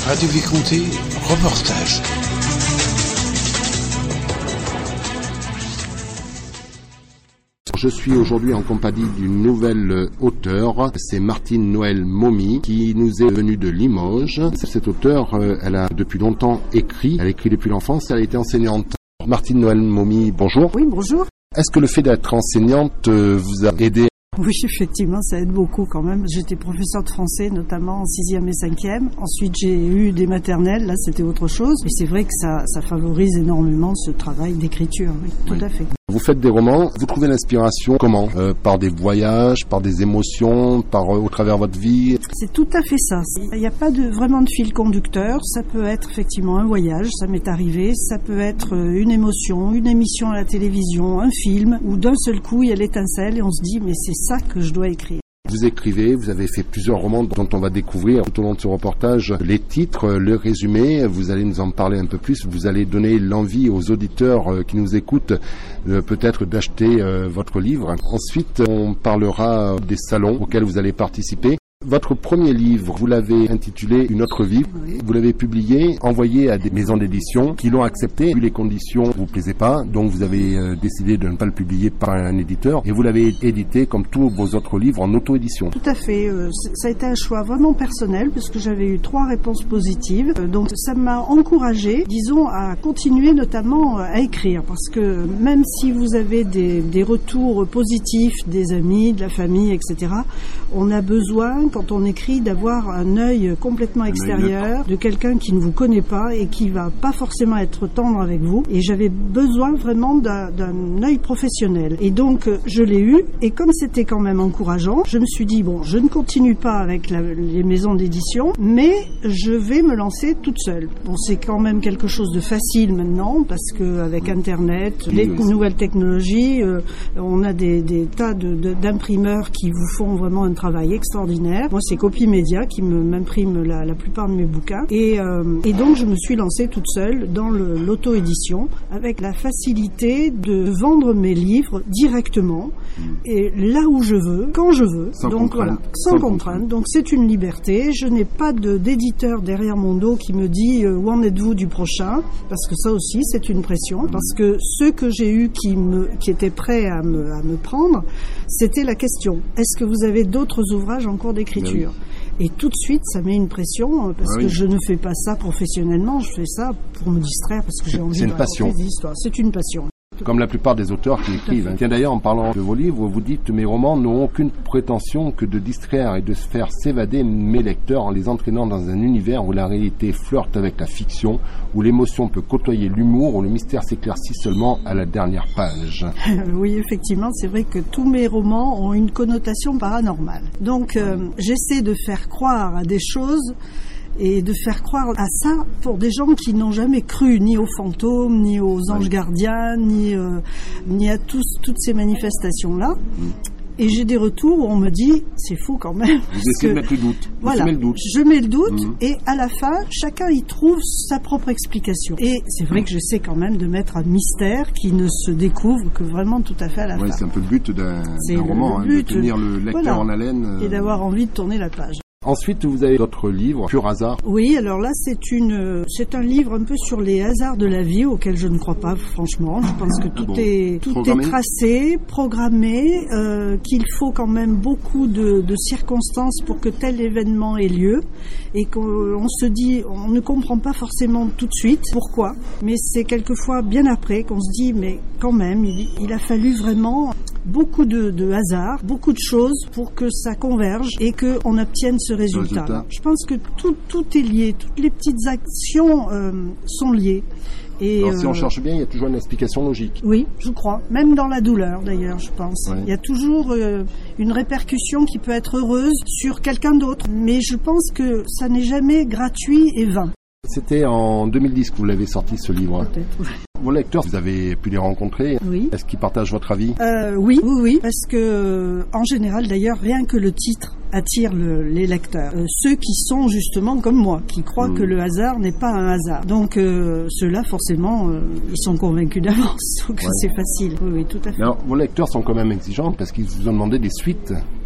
Radio Vicomté, reportage. Je suis aujourd'hui en compagnie d'une nouvelle auteure, c'est Martine Noël Momy, qui nous est venue de Limoges. Cette auteure, elle a depuis longtemps écrit, elle écrit depuis l'enfance, elle a été enseignante. Martine Noël Momy, bonjour. Oui, bonjour. Est-ce que le fait d'être enseignante vous a aidé? Oui, effectivement, ça aide beaucoup quand même. J'étais professeure de français, notamment en 6e et 5e. Ensuite, j'ai eu des maternelles, là c'était autre chose. Et c'est vrai que ça favorise énormément ce travail d'écriture, oui, tout à fait. Vous faites des romans, vous trouvez l'inspiration comment? Par des voyages, par des émotions, au travers de votre vie? C'est tout à fait ça. Il n'y a pas vraiment de fil conducteur. Ça peut être effectivement un voyage, ça m'est arrivé. Ça peut être une émotion, une émission à la télévision, un film, où d'un seul coup il y a l'étincelle et on se dit mais c'est ça que je dois écrire. Vous écrivez, vous avez fait plusieurs romans dont on va découvrir tout au long de ce reportage les titres, le résumé, vous allez nous en parler un peu plus, vous allez donner l'envie aux auditeurs qui nous écoutent peut-être d'acheter votre livre. Ensuite, on parlera des salons auxquels vous allez participer. Votre premier livre, vous l'avez intitulé Une autre vie. Oui. Vous l'avez publié, envoyé à des maisons d'édition qui l'ont accepté. Vu les conditions ne vous plaisaient pas, donc vous avez décidé de ne pas le publier par un éditeur et vous l'avez édité comme tous vos autres livres en auto-édition. Tout à fait. Ça a été un choix vraiment personnel parce que j'avais eu 3 réponses positives. Donc ça m'a encouragée, disons, à continuer notamment à écrire parce que même si vous avez des retours positifs des amis, de la famille, etc., on a besoin quand on écrit d'avoir un œil complètement extérieur de quelqu'un qui ne vous connaît pas et qui va pas forcément être tendre avec vous. Et j'avais besoin vraiment d'un œil professionnel. Et donc je l'ai eu et comme c'était quand même encourageant, je me suis dit bon, je ne continue pas avec les maisons d'édition, mais je vais me lancer toute seule. Bon, c'est quand même quelque chose de facile maintenant parce que avec Internet, les nouvelles technologies, on a des tas d'imprimeurs qui vous font vraiment un travail extraordinaire. Moi, c'est Copymédia qui m'imprime la plupart de mes bouquins. Et donc, je me suis lancée toute seule dans l'auto-édition avec la facilité de vendre mes livres directement et là où je veux, quand je veux. Sans contrainte. Donc, c'est une liberté. Je n'ai pas d'éditeur derrière mon dos qui me dit où en êtes-vous du prochain, parce que ça aussi, c'est une pression. Parce que ceux que j'ai eus qui étaient prêts à me prendre, c'était la question. Est-ce que vous avez d'autres ouvrages en cours d'écriture? Et tout de suite, ça met une pression parce que je ne fais pas ça professionnellement, je fais ça pour me distraire parce que j'ai envie de raconter des histoires. C'est une passion. Comme la plupart des auteurs qui écrivent. Tiens, d'ailleurs, en parlant de vos livres, vous dites « Mes romans n'ont aucune prétention que de distraire et de faire s'évader mes lecteurs en les entraînant dans un univers où la réalité flirte avec la fiction, où l'émotion peut côtoyer l'humour, où le mystère s'éclaircit seulement à la dernière page. » Oui, effectivement, c'est vrai que tous mes romans ont une connotation paranormale. Donc, j'essaie de faire croire à des choses et de faire croire à ça pour des gens qui n'ont jamais cru ni aux fantômes, ni aux anges gardiens, ni à toutes ces manifestations-là. Et j'ai des retours où on me dit, c'est fou quand même. Vous essayez de mettre le doute. Voilà, je mets le doute et à la fin, chacun y trouve sa propre explication. Et c'est vrai que j'essaie quand même de mettre un mystère qui ne se découvre que vraiment tout à fait à la fin. C'est un peu le but d'un roman, de tenir le lecteur en haleine. Et d'avoir envie de tourner la page. Ensuite, vous avez votre livre, Pur hasard. Oui, alors là, c'est un livre un peu sur les hasards de la vie auxquels je ne crois pas, franchement. Je pense que tout est tracé, programmé, qu'il faut quand même beaucoup de circonstances pour que tel événement ait lieu et qu'on se dit, on ne comprend pas forcément tout de suite pourquoi, mais c'est quelquefois bien après qu'on se dit, mais quand même, il a fallu vraiment beaucoup de hasard, beaucoup de choses pour que ça converge et qu'on obtienne ce résultat. Je pense que tout est lié, toutes les petites actions sont liées. Et alors, si on cherche bien, il y a toujours une explication logique. Oui, je crois. Même dans la douleur, d'ailleurs, je pense. Il y a toujours une répercussion qui peut être heureuse sur quelqu'un d'autre. Mais je pense que ça n'est jamais gratuit et vain. C'était en 2010 que vous l'avez sorti, ce livre. Peut-être, oui. Vos lecteurs, vous avez pu les rencontrer. Oui. Est-ce qu'ils partagent votre avis? Oui, parce que en général, d'ailleurs, rien que le titre attire les lecteurs. Ceux qui sont justement comme moi, qui croient que le hasard n'est pas un hasard. Donc ceux-là, forcément, ils sont convaincus d'avance. Donc c'est facile. Oui, tout à fait. Alors, vos lecteurs sont quand même exigeants parce qu'ils vous ont demandé des suites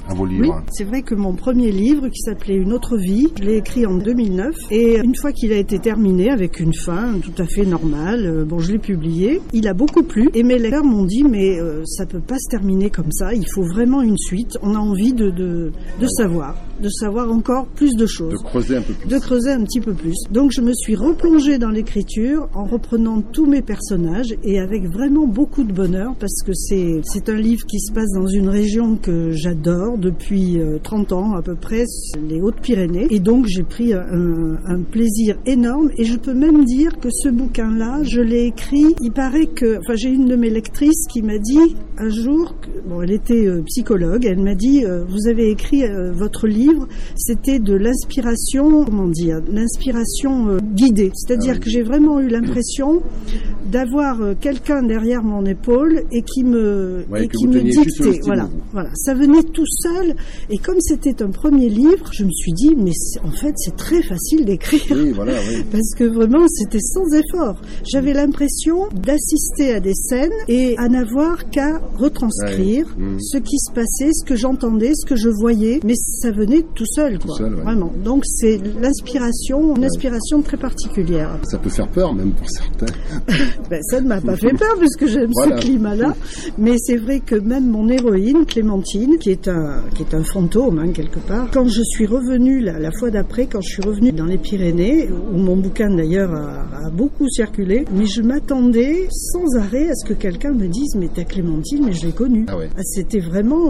à vos livres. Oui, c'est vrai que mon premier livre, qui s'appelait Une autre vie, je l'ai écrit en 2009. Et une fois qu'il a été terminé, avec une fin tout à fait normale, je l'ai publié. Il a beaucoup plu. Et mes lecteurs m'ont dit, mais ça peut pas se terminer comme ça. Il faut vraiment une suite. On a envie de savoir encore plus de choses. De creuser un peu plus. De creuser un petit peu plus. Donc je me suis replongée dans l'écriture en reprenant tous mes personnages et avec vraiment beaucoup de bonheur parce que c'est un livre qui se passe dans une région que j'adore depuis 30 ans à peu près, les Hautes-Pyrénées. Et donc j'ai pris un plaisir énorme et je peux même dire que ce bouquin-là, je l'ai écrit, il paraît que, j'ai une de mes lectrices qui m'a dit un jour, elle était psychologue, elle m'a dit, vous avez écrit votre livre, c'était de l'inspiration, l'inspiration guidée. C'est-à-dire que j'ai vraiment eu l'impression d'avoir quelqu'un derrière mon épaule et qui me dictait. Voilà. Ça venait tout seul. Et comme c'était un premier livre, je me suis dit, mais en fait, c'est très facile d'écrire. Oui. Parce que vraiment, c'était sans effort. J'avais l'impression d'assister à des scènes et à n'avoir qu'à retranscrire ce qui se passait, ce que j'entendais, ce que je voyais. Mais ça venait tout seul, quoi. Vraiment. Donc, c'est l'inspiration, une inspiration très particulière. Ça peut faire peur, même pour certains. Ça ne m'a pas fait peur, puisque j'aime ce climat-là. Mais c'est vrai que même mon héroïne, Clémentine, qui est un fantôme, quelque part, quand je suis revenue, la fois d'après, quand je suis revenue dans les Pyrénées, où mon bouquin d'ailleurs a beaucoup circulé, mais je m'attendais sans arrêt à ce que quelqu'un me dise, mais ta Clémentine, mais je l'ai connue. J'étais vraiment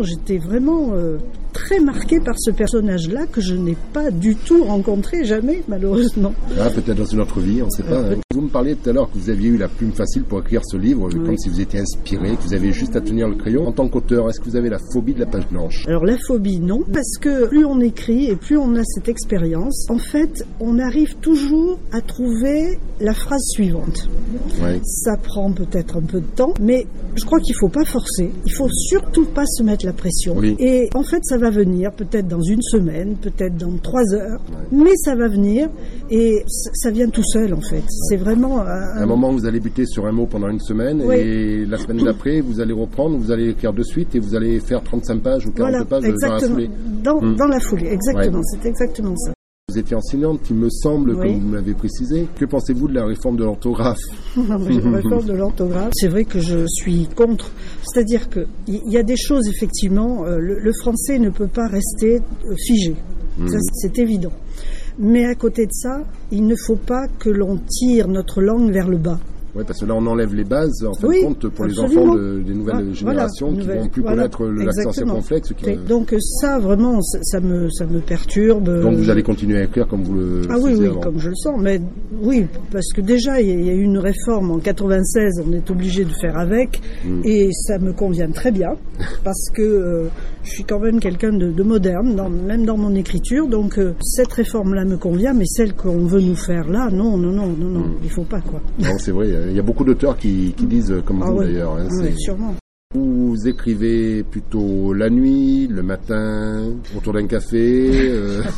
très marquée par ce personnage-là que je n'ai pas du tout rencontré, jamais, malheureusement. Peut-être dans une autre vie, on ne sait pas. Vous me parliez tout à l'heure que vous aviez eu la plume facile pour écrire ce livre, comme si vous étiez inspiré, que vous aviez juste à tenir le crayon. En tant qu'auteur, est-ce que vous avez la phobie de la page blanche? Alors la phobie, non, parce que plus on écrit et plus on a cette expérience, en fait, on arrive toujours à trouver la phrase suivante. Ça prend peut-être un peu de temps, mais je crois qu'il ne faut pas forcer. Il ne faut surtout pas se mettre la pression. Et en fait, ça va venir peut-être dans une semaine, peut-être dans 3 heures, mais ça va venir et ça vient tout seul en fait. C'est vraiment... À un moment, vous allez buter sur un mot pendant une semaine et la semaine d'après, vous allez reprendre, vous allez écrire de suite et vous allez faire 35 pages ou 40 pages dans la foulée. Dans la foulée, exactement. C'est exactement ça. Vous étiez enseignante, il me semble, comme vous m'avez précisé. Que pensez-vous de la réforme de l'orthographe? La réforme de l'orthographe, c'est vrai que je suis contre. C'est-à-dire qu'il y a des choses, effectivement, le français ne peut pas rester figé. Ça, c'est évident. Mais à côté de ça, il ne faut pas que l'on tire notre langue vers le bas. Oui, parce que là, on enlève les bases, en fin de compte, pour les enfants des nouvelles générations qui ne vont plus connaître l'accent circonflexe. Donc ça, vraiment, ça me perturbe. Donc vous allez continuer à écrire comme vous le faisiez avant. Comme je le sens. Mais oui, parce que déjà, il y a eu une réforme en 96, on est obligé de faire avec, et ça me convient très bien, parce que je suis quand même quelqu'un de moderne, même dans mon écriture, donc cette réforme-là me convient, mais celle qu'on veut nous faire là, non, il faut pas, quoi. Non, c'est vrai. Il y a beaucoup d'auteurs qui disent comme vous d'ailleurs. Sûrement. Vous écrivez plutôt la nuit, le matin, autour d'un café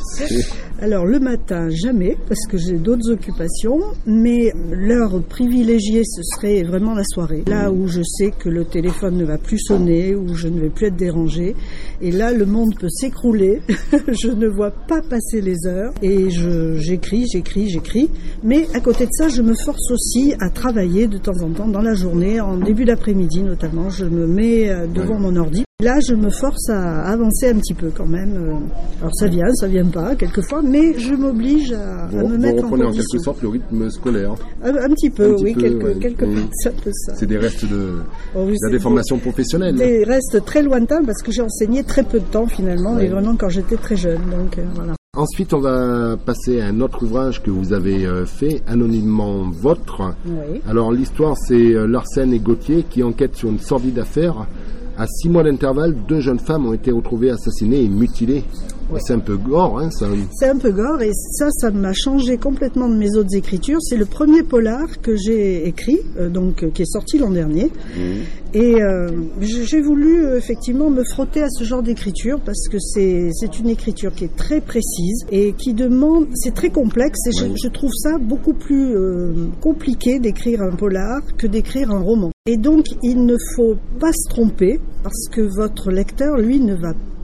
Alors le matin, jamais, parce que j'ai d'autres occupations, mais l'heure privilégiée, ce serait vraiment la soirée. Là où je sais que le téléphone ne va plus sonner, où je ne vais plus être dérangée. Et là, le monde peut s'écrouler. Je ne vois pas passer les heures. Et j'écris. Mais à côté de ça, je me force aussi à travailler de temps en temps dans la journée, en début d'après-midi notamment. Je me mets devant mon ordi. Là, je me force à avancer un petit peu quand même. Alors ça vient pas quelquefois, mais je m'oblige à me mettre en condition. Vous reprenez en quelque sorte le rythme scolaire. Un petit peu, quelque part, c'est un peu ça. C'est des restes de la déformation professionnelle. Des restes très lointains parce que j'ai enseigné très peu de temps finalement, et vraiment quand j'étais très jeune. Donc voilà. Ensuite, on va passer à un autre ouvrage que vous avez fait, anonymement vôtre. Alors l'histoire, c'est Larsen et Gauthier qui enquêtent sur une sordide affaire. À 6 mois d'intervalle, 2 jeunes femmes ont été retrouvées assassinées et mutilées. C'est un peu gore, hein, ça. C'est un peu gore, et ça m'a changé complètement de mes autres écritures. C'est le premier polar que j'ai écrit, qui est sorti l'an dernier. Et j'ai voulu effectivement me frotter à ce genre d'écriture parce que c'est une écriture qui est très précise et qui demande, c'est très complexe, et je trouve ça beaucoup plus compliqué d'écrire un polar que d'écrire un roman. Et donc il ne faut pas se tromper parce que votre lecteur, lui, ne va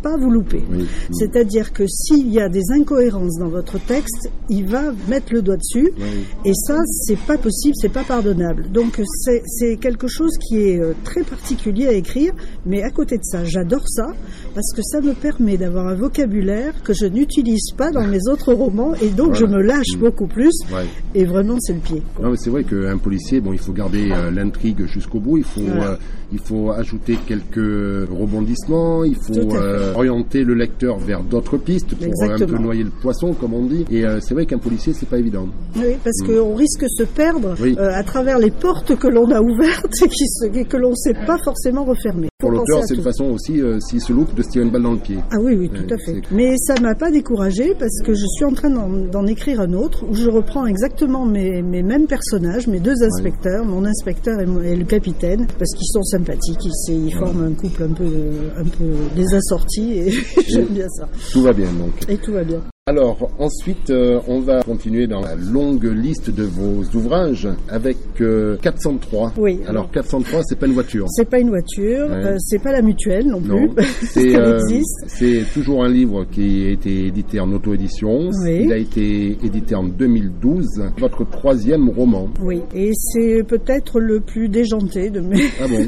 pas vous louper. Oui. C'est-à-dire que s'il y a des incohérences dans votre texte, il va mettre le doigt dessus. Oui. Et ça, c'est pas possible, c'est pas pardonnable. Donc c'est quelque chose qui est très particulier à écrire, mais à côté de ça, j'adore ça parce que ça me permet d'avoir un vocabulaire que je n'utilise pas dans mes autres romans et donc je me lâche beaucoup plus. Ouais. Et vraiment, c'est le pied, quoi. Non, mais c'est vrai qu'un policier, bon, il faut garder l'intrigue jusqu'au bout. Il faut ajouter quelques rebondissements. Il faut orienter le lecteur vers d'autres pistes pour un peu noyer le poisson, comme on dit. Et c'est vrai qu'un policier, c'est pas évident. Oui, parce qu'on risque de se perdre à travers les portes que l'on a ouvertes et que l'on ne sait pas forcément refermer. Pour l'auteur, c'est une façon aussi, s'il se loupe, de se tirer une balle dans le pied. Ah oui, tout à fait. Mais ça m'a pas découragée parce que je suis en train d'en écrire un autre où je reprends exactement mes mêmes personnages, mes deux inspecteurs, mon inspecteur et le capitaine, parce qu'ils sont sympathiques, ils forment un couple un peu désassorti et j'aime bien ça. Tout va bien donc. Et tout va bien. Alors, ensuite, on va continuer dans la longue liste de vos ouvrages avec 403. Oui. Alors, 403, c'est pas une voiture. C'est pas une voiture, c'est pas la mutuelle non plus. C'est toujours un livre qui a été édité en auto-édition. Oui. Il a été édité en 2012. Votre troisième roman. Oui, et c'est peut-être le plus déjanté de mes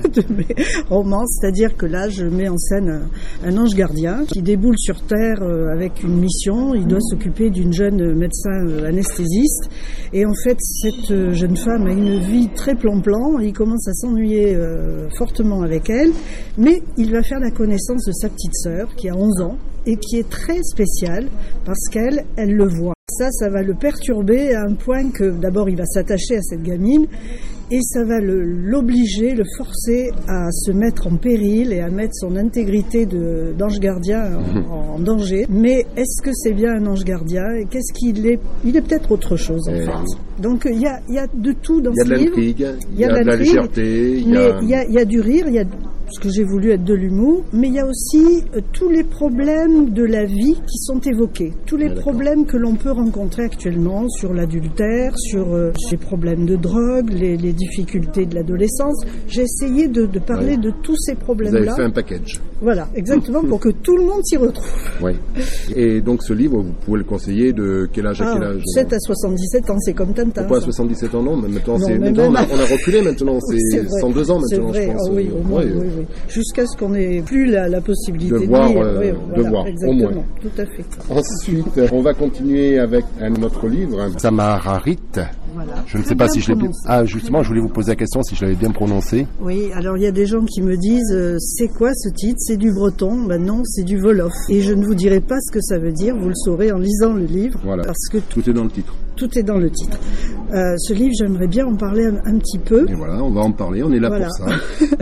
romans. C'est-à-dire que là, je mets en scène un ange gardien qui déboule sur Terre avec une mission. Il doit s'occuper d'une jeune médecin anesthésiste et en fait cette jeune femme a une vie très plan-plan, il commence à s'ennuyer fortement avec elle, mais il va faire la connaissance de sa petite sœur qui a 11 ans et qui est très spéciale parce qu'elle le voit. Ça va le perturber à un point que d'abord il va s'attacher à cette gamine et ça va l'obliger, le forcer à se mettre en péril et à mettre son intégrité d'ange gardien en danger. Mais est-ce que c'est bien un ange gardien? Qu'est-ce qu'il est? Il est peut-être autre chose en fait. Donc il y a de tout dans ce livre. Il y a de la légèreté, il y a du rire, il y a ce que j'ai voulu être de l'humour, mais il y a aussi tous les problèmes de la vie qui sont évoqués, tous les problèmes que l'on peut rencontrer actuellement sur l'adultère, sur les problèmes de drogue, les difficultés de l'adolescence. J'ai essayé de parler de tous ces problèmes-là. Vous avez fait un package. Voilà, exactement, pour que tout le monde s'y retrouve. Oui. Et donc ce livre, vous pouvez le conseiller de quel âge à quel âge? 7 à 77 ans, c'est comme Tintin. Pourquoi 77 ans, non? Mais maintenant, on a reculé maintenant, c'est 102 ans maintenant, je pense. Oui, au moins, oui. Jusqu'à ce qu'on n'ait plus la possibilité de voir, lire. de voir, au moins. Tout à fait. Ensuite, on va continuer avec un autre livre, Samaharit. Voilà. Je ne sais pas si je l'ai bien... Ah, justement, je voulais vous poser la question si je l'avais bien prononcé. Oui, alors il y a des gens qui me disent c'est quoi ce titre? C'est du breton? Ben non, c'est du wolof. Et je ne vous dirai pas ce que ça veut dire, vous le saurez en lisant le livre. Voilà. Parce que tout est dans le titre. Tout est dans le titre. Ce livre, j'aimerais bien en parler un petit peu. Et voilà, on va en parler, on est là pour ça.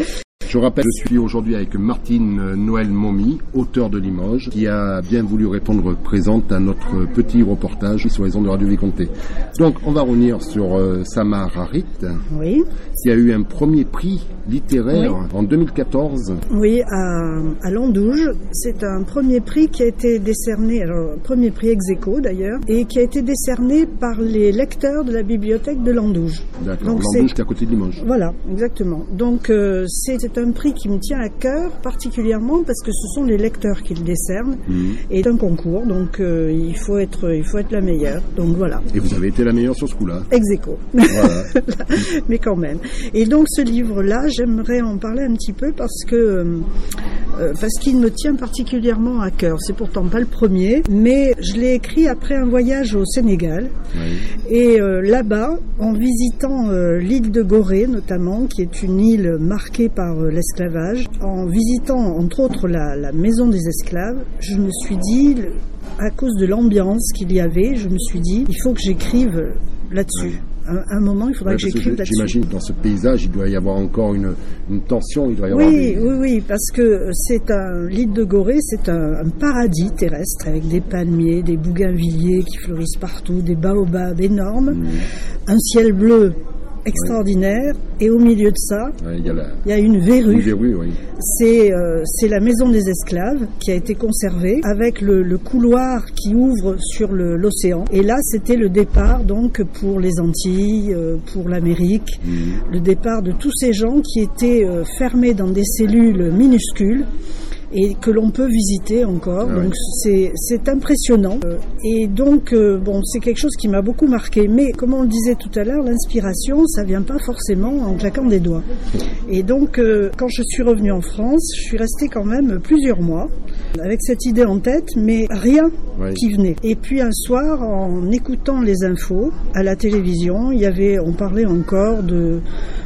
Je rappelle, je suis aujourd'hui avec Martine Noël Momy, auteure de Limoges, qui a bien voulu répondre présente à notre petit reportage sur les ondes de Radio Vicomté. Donc, on va revenir sur Samaharit, qui a eu un premier prix littéraire en 2014. Oui, à Landouge. C'est un premier prix qui a été décerné, alors premier prix ex aequo d'ailleurs, et qui a été décerné par les lecteurs de la bibliothèque de Landouge. D'accord, donc, Landouge qui est à côté de Limoges. Voilà, exactement. Donc c'est un prix qui me tient à cœur particulièrement parce que ce sont les lecteurs qui le décernent et c'est un concours, donc il faut être la meilleure. Donc voilà. Et vous avez été la meilleure sur ce coup-là. Ex aequo. Voilà. Mais quand même. Et donc ce livre-là, j'aimerais en parler un petit peu parce qu'il me tient particulièrement à cœur. C'est pourtant pas le premier, mais je l'ai écrit après un voyage au Sénégal. Oui. Et là-bas, en visitant l'île de Gorée notamment, qui est une île marquée par l'esclavage, en visitant entre autres la maison des esclaves, je me suis dit, à cause de l'ambiance qu'il y avait, je me suis dit, il faut que j'écrive là-dessus. Oui. À un moment, il faudra que j'écrive là-dessus. J'imagine que dans ce paysage, il doit y avoir encore une tension. Il doit y avoir oui, parce que l'île de Gorée, c'est un paradis terrestre avec des palmiers, des bougainvilliers qui fleurissent partout, des baobabs énormes, un ciel bleu extraordinaire, et au milieu de ça, il y a une verrue. C'est la maison des esclaves qui a été conservée avec le couloir qui ouvre sur l'océan. Et là, c'était le départ donc pour les Antilles, pour l'Amérique, le départ de tous ces gens qui étaient fermés dans des cellules minuscules et que l'on peut visiter encore. Ah, donc c'est impressionnant. Et donc bon, c'est quelque chose qui m'a beaucoup marqué. Mais comme on le disait tout à l'heure, l'inspiration, ça vient pas forcément en claquant des doigts. Et donc quand je suis revenue en France, je suis restée quand même plusieurs mois avec cette idée en tête, mais rien qui venait. Et puis un soir, en écoutant les infos à la télévision, on parlait encore de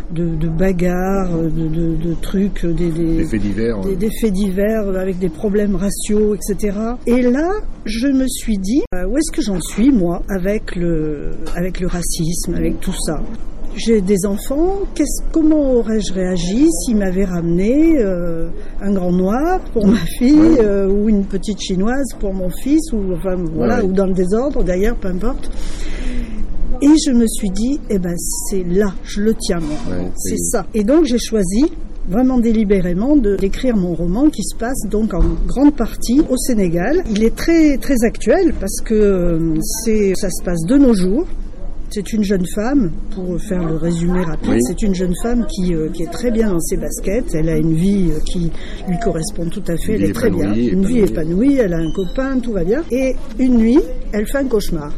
bagarres, de trucs, des faits divers, des faits divers avec des problèmes raciaux, etc. Et là, je me suis dit, où est-ce que j'en suis, moi, avec le racisme, avec tout ça? J'ai des enfants, comment aurais-je réagi s'ils m'avaient ramené un grand noir pour ma fille ou une petite chinoise pour mon fils, ou dans le désordre d'ailleurs, peu importe. Et je me suis dit, c'est là, je le tiens moi, c'est ça. Et donc j'ai choisi vraiment délibérément d'écrire mon roman qui se passe donc en grande partie au Sénégal. Il est très très actuel parce que ça se passe de nos jours. C'est une jeune femme, pour faire le résumé rapide, c'est une jeune femme qui est très bien dans ses baskets, elle a une vie qui lui correspond tout à fait, elle est très bien, une vie épanouie, elle a un copain, tout va bien. Et une nuit, elle fait un cauchemar.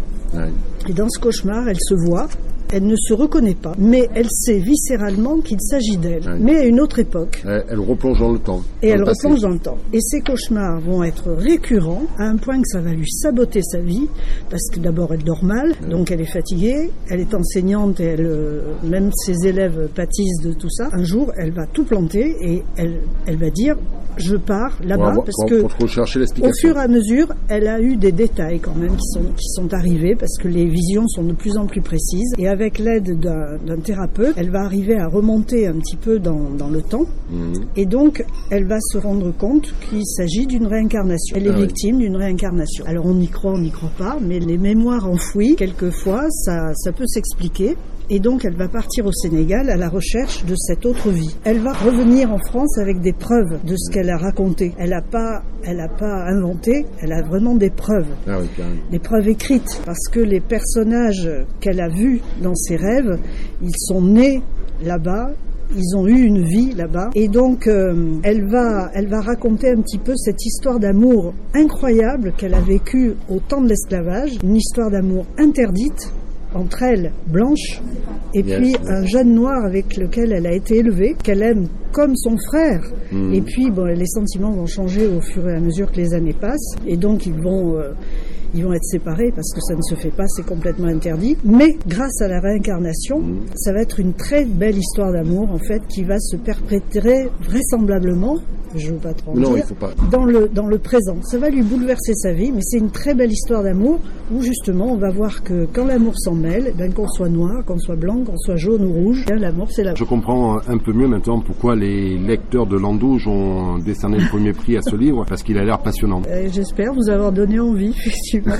Et dans ce cauchemar, elle se voit, elle ne se reconnaît pas, mais elle sait viscéralement qu'il s'agit d'elle, mais à une autre époque. Elle replonge dans le temps. Et elle replonge dans le temps. Et ces cauchemars vont être récurrents, à un point que ça va lui saboter sa vie, parce que d'abord elle dort mal, donc elle est fatiguée, elle est enseignante et même ses élèves pâtissent de tout ça. Un jour, elle va tout planter et elle va dire... Je pars là-bas parce que au fur et à mesure, elle a eu des détails quand même qui sont arrivés parce que les visions sont de plus en plus précises. Et avec l'aide d'un thérapeute, elle va arriver à remonter un petit peu dans le temps. Et donc, elle va se rendre compte qu'il s'agit d'une réincarnation. Elle est victime d'une réincarnation. Alors, on y croit pas, mais les mémoires enfouies, quelquefois, ça peut s'expliquer. Et donc, elle va partir au Sénégal à la recherche de cette autre vie. Elle va revenir en France avec des preuves de ce qu'elle a raconté. Elle n'a pas inventé, elle a vraiment des preuves. Des preuves écrites. Parce que les personnages qu'elle a vus dans ses rêves, ils sont nés là-bas. Ils ont eu une vie là-bas. Et donc, elle va raconter un petit peu cette histoire d'amour incroyable qu'elle a vécue au temps de l'esclavage. Une histoire d'amour interdite entre elle, blanche, et puis un jeune noir avec lequel elle a été élevée, qu'elle aime comme son frère. Et puis, les sentiments vont changer au fur et à mesure que les années passent. Et donc, ils vont être séparés parce que ça ne se fait pas, c'est complètement interdit. Mais grâce à la réincarnation, ça va être une très belle histoire d'amour, en fait, qui va se perpétrer vraisemblablement, je ne veux pas trop en dire, dans le présent. Ça va lui bouleverser sa vie, mais c'est une très belle histoire d'amour où justement on va voir que quand l'amour s'en mêle, qu'on soit noir, qu'on soit blanc, qu'on soit jaune ou rouge, l'amour c'est l'amour. Je comprends un peu mieux maintenant pourquoi les lecteurs de Landouge ont décerné le premier prix à ce livre, parce qu'il a l'air passionnant. J'espère vous avoir donné envie, effectivement.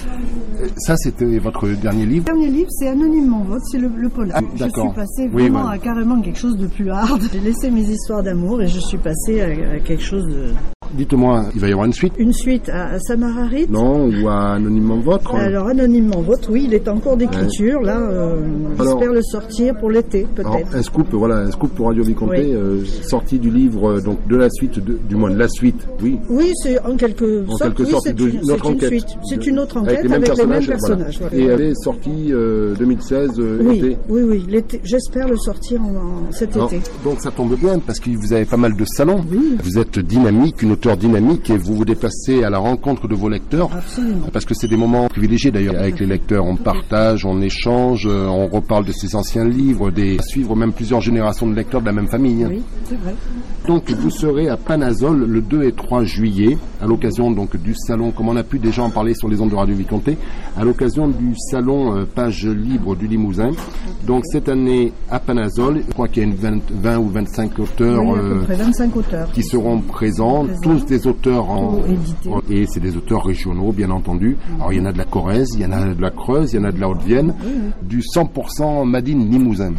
Ça, c'était votre dernier livre? Le dernier livre, c'est Anonymement Votre, c'est le polar. Je suis passée vraiment à carrément quelque chose de plus hard. J'ai laissé mes histoires d'amour et je suis passée à quelque chose de... Dites-moi, il va y avoir une suite? Une suite à Samararit? Non, ou à Anonymement Votre? Alors, Anonymement Votre, oui, il est en cours d'écriture. Là, j'espère le sortir pour l'été, peut-être. Alors, un scoop pour Radio Viconté, sortie du livre, donc de la suite, du moins de la suite, oui. Oui, c'est en quelque sorte, c'est une autre enquête. C'est une autre enquête avec les mêmes personnages. Voilà. Et elle est sortie 2016, l'été. Oui, l'été. J'espère le sortir cet été. Donc ça tombe bien, parce que vous avez pas mal de salons. Oui. Vous êtes dynamique, une auteure dynamique, et vous vous déplacez à la rencontre de vos lecteurs. Absolument. Parce que c'est des moments privilégiés d'ailleurs avec les lecteurs. On partage, on échange, on reparle de ses anciens livres, suivre même plusieurs générations de lecteurs de la même famille. Oui, c'est vrai. Donc vous serez à Panazol le 2 et 3 juillet, à l'occasion donc du salon, comme on a pu déjà en parler sur les ondes de Radio Viconté, à l'occasion du salon Page Libre du Limousin. Donc cette année à Panazol, je crois qu'il y a une 20 ou 25 auteurs, à peu près 25 auteurs qui seront présents, tous des auteurs et c'est des auteurs régionaux bien entendu. Alors il y en a de la Corrèze, il y en a de la Creuse, il y en a de la Haute-Vienne, du 100% Made in Limousin.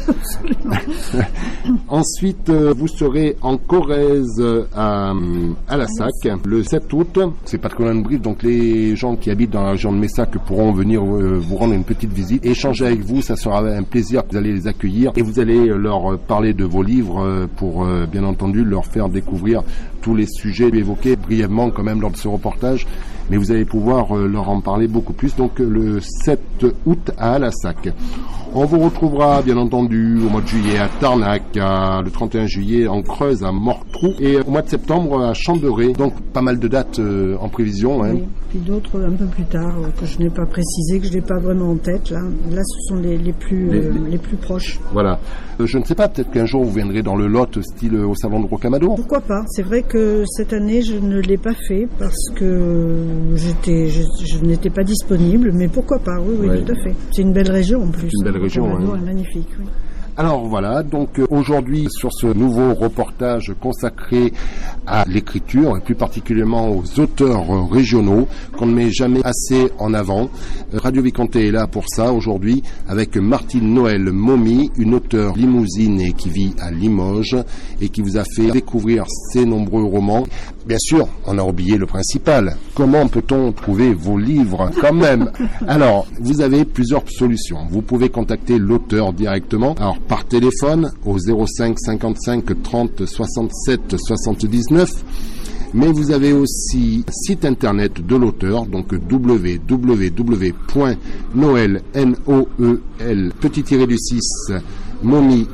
Ensuite, vous serez en Corrèze à Lassac le 7 août. C'est Patrimoine Brive, donc les gens qui habitent dans la région de Messac pourront venir vous rendre une petite visite, échanger avec vous. Ça sera un plaisir. Vous allez les accueillir et vous allez leur parler de vos livres pour, bien entendu, leur faire découvrir tous les sujets évoqués brièvement quand même lors de ce reportage. Mais vous allez pouvoir leur en parler beaucoup plus. Donc le 7 août à Lassac. On vous retrouvera bien entendu au mois de juillet à Tarnac, le 31 juillet en Creuse à Mortrou et au mois de septembre à Chamberet. Donc pas mal de dates en prévision. Hein. Oui, puis d'autres un peu plus tard que je n'ai pas précisé, que je n'ai pas vraiment en tête. Là ce sont les plus proches. Voilà. Je ne sais pas, peut-être qu'un jour vous viendrez dans le Lot, style au salon de Rocamadour. Pourquoi pas. C'est vrai que cette année je ne l'ai pas fait parce que je n'étais pas disponible, mais pourquoi pas, oui, tout à fait. C'est une belle région en plus. C'est une belle région, hein. Est magnifique, oui. Alors voilà, donc aujourd'hui sur ce nouveau reportage consacré à l'écriture et plus particulièrement aux auteurs régionaux qu'on ne met jamais assez en avant. Radio Vicomté est là pour ça aujourd'hui avec Martine Noël Momy, une auteure limousinée qui vit à Limoges et qui vous a fait découvrir ses nombreux romans. Bien sûr, on a oublié le principal. Comment peut-on trouver vos livres quand même? Alors, vous avez plusieurs solutions. Vous pouvez contacter l'auteur directement. Alors, par téléphone au 05 55 30 67 79. Mais vous avez aussi site internet de l'auteur, donc www.noel, N-O-E-L, momy,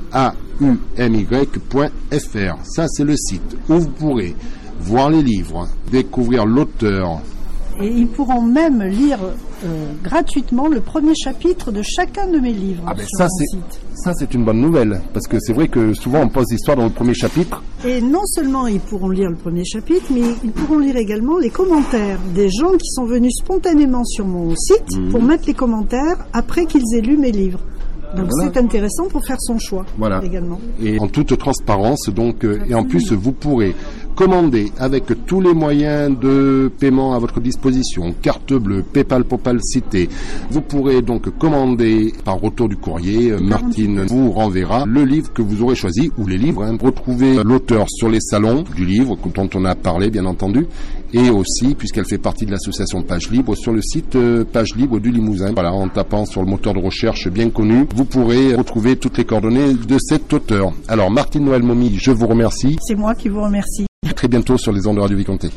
M-A-U-M-Y.fr. Ça, c'est le site où vous pourrez voir les livres, découvrir l'auteur. Et ils pourront même lire gratuitement le premier chapitre de chacun de mes livres sur mon site. Ça, c'est une bonne nouvelle, parce que c'est vrai que souvent on pose l'histoire dans le premier chapitre. Et non seulement ils pourront lire le premier chapitre, mais ils pourront lire également les commentaires des gens qui sont venus spontanément sur mon site pour mettre les commentaires après qu'ils aient lu mes livres. Donc voilà. C'est intéressant pour faire son choix également. Et en toute transparence, donc, et en plus vous pourrez commander avec tous les moyens de paiement à votre disposition, carte bleue, PayPal, Cité. Vous pourrez donc commander par retour du courrier. Martine vous renverra le livre que vous aurez choisi ou les livres. Retrouvez l'auteur sur les salons du livre dont on a parlé, bien entendu. Et aussi, puisqu'elle fait partie de l'association Page Libre, sur le site Page Libre du Limousin. Voilà, en tapant sur le moteur de recherche bien connu, vous pourrez retrouver toutes les coordonnées de cet auteur. Alors, Martine Noël Momy, je vous remercie. C'est moi qui vous remercie. À très bientôt sur les ondes de Radio Vicomté.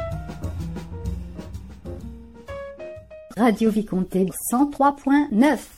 Radio Vicomté 103.9.